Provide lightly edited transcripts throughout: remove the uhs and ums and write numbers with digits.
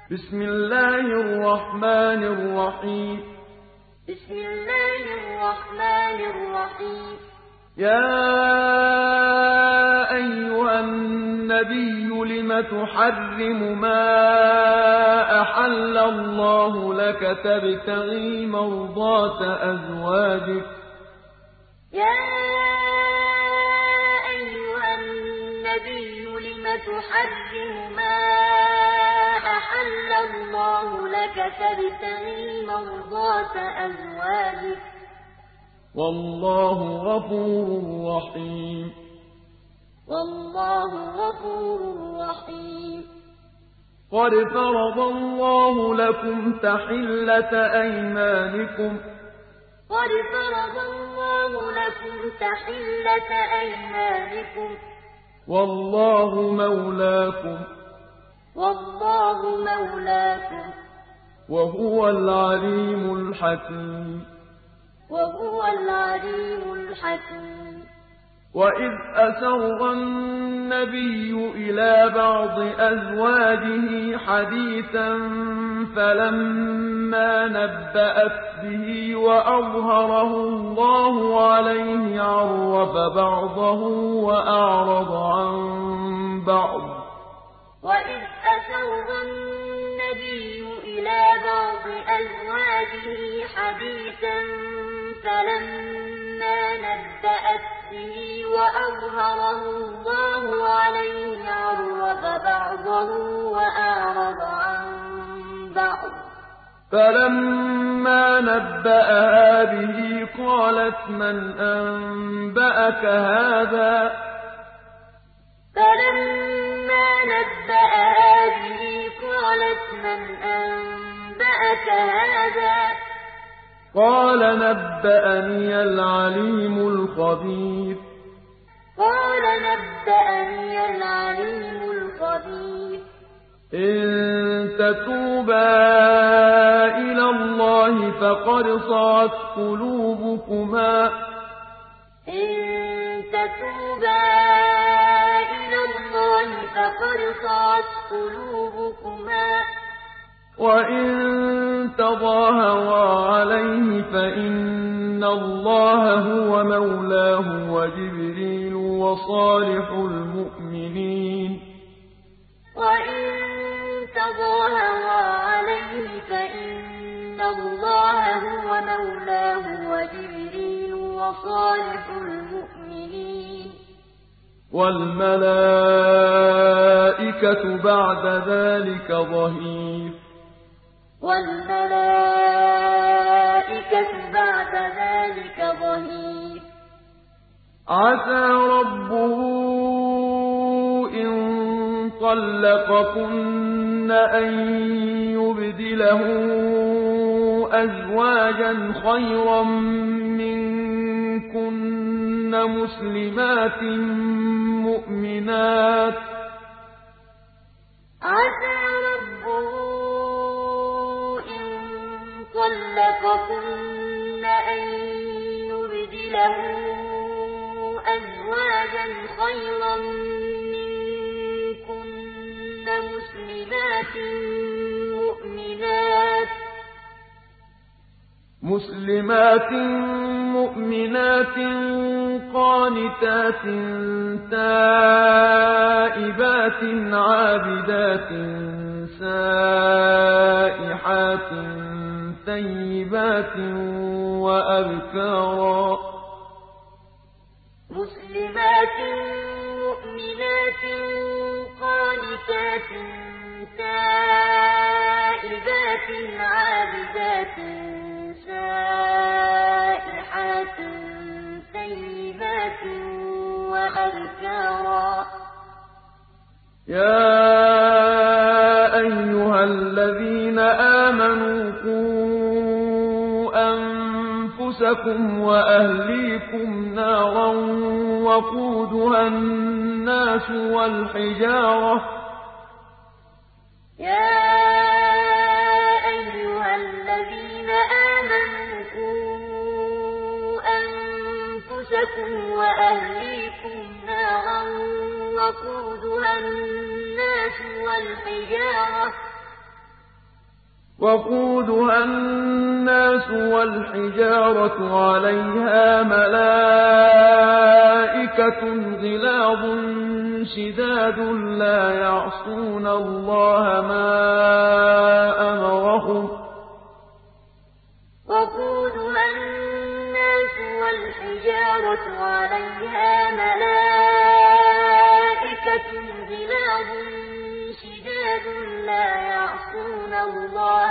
بسم الله الرحمن الرحيم. بسم الله الرحمن الرحيم. يا أيها النبي لم تحرم ما أحل الله لك تبتغي مرضات أزواجك؟ يا أيها النبي لم تحرم ما أحل الله لك تبتغي مرضات أزواجك؟ والله غفور رحيم. والله غفور رحيم. قد فرض الله لكم تحلة أيمانكم. قد فرض الله لكم تحلة أيمانكم. والله مولاكم. والله مولاكم. وهو العليم الحكيم. وهو العليم الحكيم. وإذ أسر النبي إلى بعض أزواجه حديثا فلما نبأت به وأظهره الله عليه عرف بعضه وأعرض عن بعض. وإذ أسر النبي إلى بعض أزواجه حديثا فلما نبأت به وأظهره الله عليه عرف بعضه وأعرض عن بعض. فلما نبأها به قالت من أنبأك هذا؟ فلما نبأها به قالت من أنبأك هذا؟ قال نبأني العليم الخبير. قال نبأني العليم الخبير. إن تتوبا إلى الله فقد صعت قلوبكما. إن تتوبا إلى الله فقد صعت قلوبكما. وإن تظاهرا عليه فإن الله هو مولاه وجبريل وصالح المؤمنين. وإن تظاهرا عليه فإن الله هو مولاه وجبريل وصالح المؤمنين. والملائكة بعد ذلك ظهير. والملائكة بعد ذلك ظهير. عسى ربه إن طلقكن أن يبدله أزواجا خيرا منكن مسلمات مؤمنات. عسى ربه إن طلقكن أن يبدله أزواجا خيرا منكن مسلمات مؤمنات قانتات تائبات عابدات سائحات ثيبات وأبكارا. مسلمات مؤمنات قانتات تائبات عابدات سائحات ثيبات وأبكارا. يا أيها الذين آمنوا قوا أنفسكم وأهليكم نارا وقودها الناس والحجارة. يا أيها الذين آمنوا قوا أنفسكم وأهليكم نارا وقودها الناس والحجارة. وقودها الناس والحجارة عليها ملائكة غلاظ شداد لا يعصون الله ما أمرهم وقودها الناس والحجارة عليها ملائكة غلاظ شداد لا يعصون الله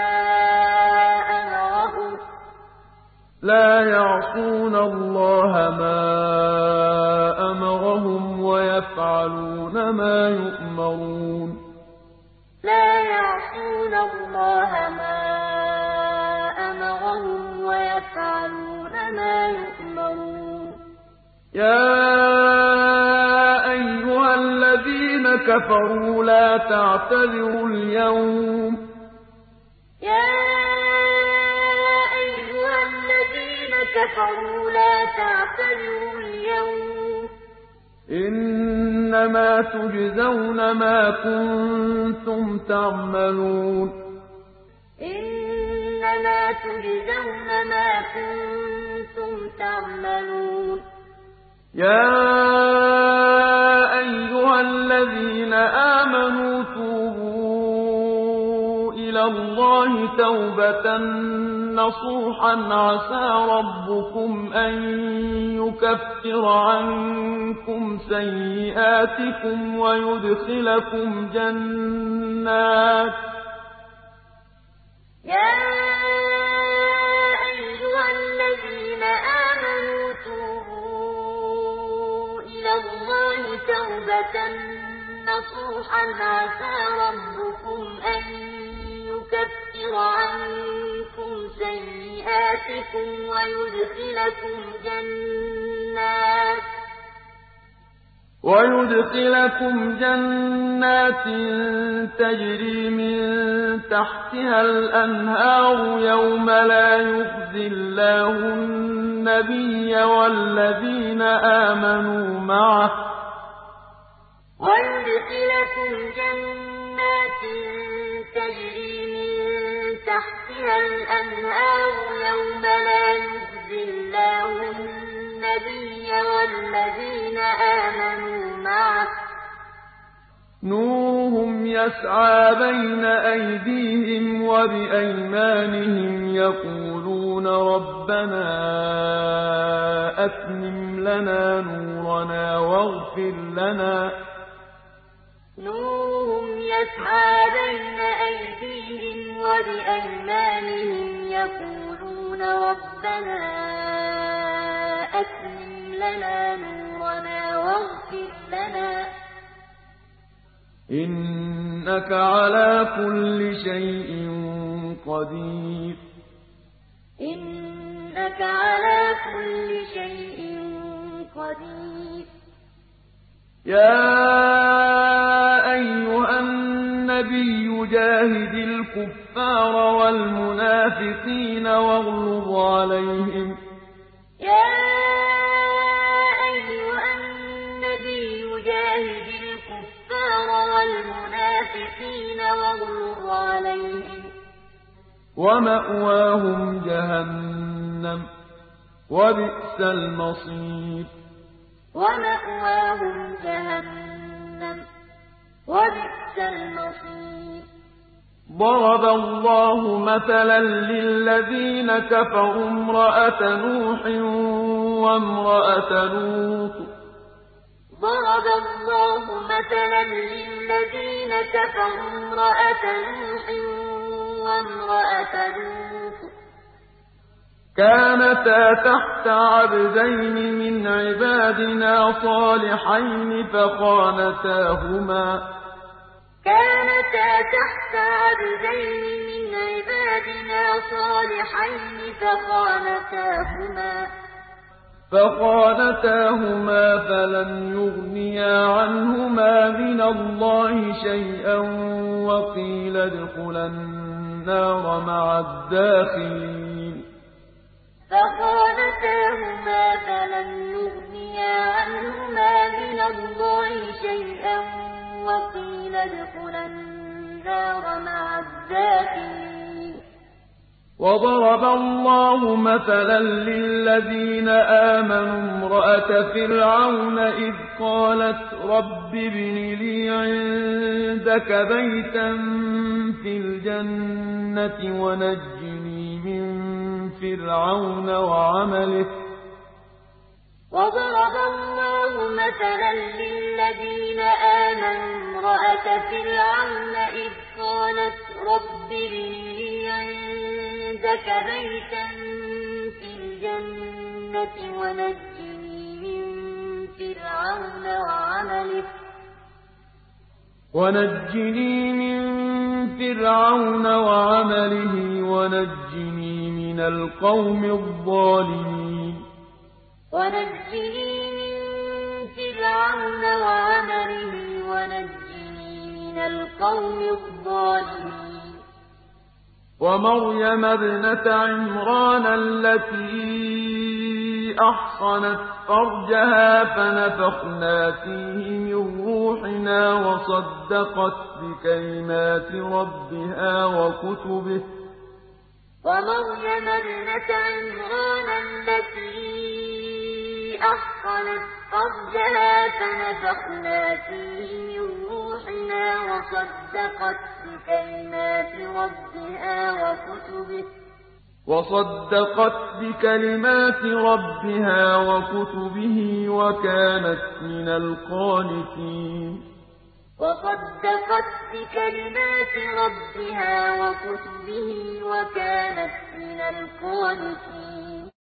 ما أمرهم ويفعلون ما يؤمرون لا يعصون الله ما أمرهم ويفعلون ما يؤمرون يا أيها الذين كفروا لا تعتذروا اليوم كفروا لا تعتذروا اليوم إنما تجزون ما كنتم تعملون إنما تجزون ما كنتم تعملون يا أيها الذين آمنوا توبوا إلى الله توبة نصوحا عسى ربكم أن يكفر عنكم سيئاتكم ويدخلكم جنات يا أيها الذين آمنوا توبوا إلى الله توبة نصوحا عسى ربكم أن يكفر عنكم سيئاتكم ويدخلكم جنات تجري من تحتها الأنهار يوم لا يخزي الله النبي والذين آمنوا معه ويدخلكم جنات تجري من تحتها الأنهار يوم لا يخزي الله النبي والذين آمنوا معه نورهم يسعى بين أيديهم وبأيمانهم يقولون ربنا أتمم لنا نورنا واغفر لنا نورهم يسعى بين أيديهم وبأيمانهم يقولون ربنا أتمم لنا نورنا واغفر لنا إنك على كل شيء قدير إنك على كل شيء قدير يا أيها النبي جاهد الكفار والمنافقين واغلظ عليهم يا أيها النبي جاهد الكفار والمنافقين واغلظ عليهم ومأواهم جهنم وبئس المصير ومأواهم جهنم وبئس المصير ضرب الله مثلا للذين كفروا امرأة نوح وامرأة لوط ضرب الله مثلا للذين كفروا امرأة نوح وامرأة لوط كانتا تحت عبدين من عبادنا صالحين فخانتاهما فلم يغنيا عنهما من الله شيئا وقيل ادخلا النار مع الداخلين فخانتاهما فلم يغنيا عنهما من الله شيئا وقيل ادخلا النار مع الداخلين وضرب الله مثلا للذين آمنوا امرأة فرعون إذ قالت رب ابن لي عندك بيتا في الجنة ونجني من فرعون وعمله. وضرب الله مثلا للذين آمنوا امرأة فرعون إذ قالت رب ابن لي عندك بيتا في الجنة ونجني من فرعون وعمله ونجني من القوم الظالمين. ونجني من فرعون وعمله ونجني من القوم الظالمين. ومريم ابنة عمران التي أحصنت فرجها فنفخنا فيه من روحنا وصدقت بكلمات ربها وكتبه. ومريم ابنة عمران التي أحصنت فرجها فنفخنا فيه من روحنا وصدقت بكلمات ربها وكتبه وكانت من القانتين. وصدقت بكلمات ربها وكتبه وكانت من القانتين.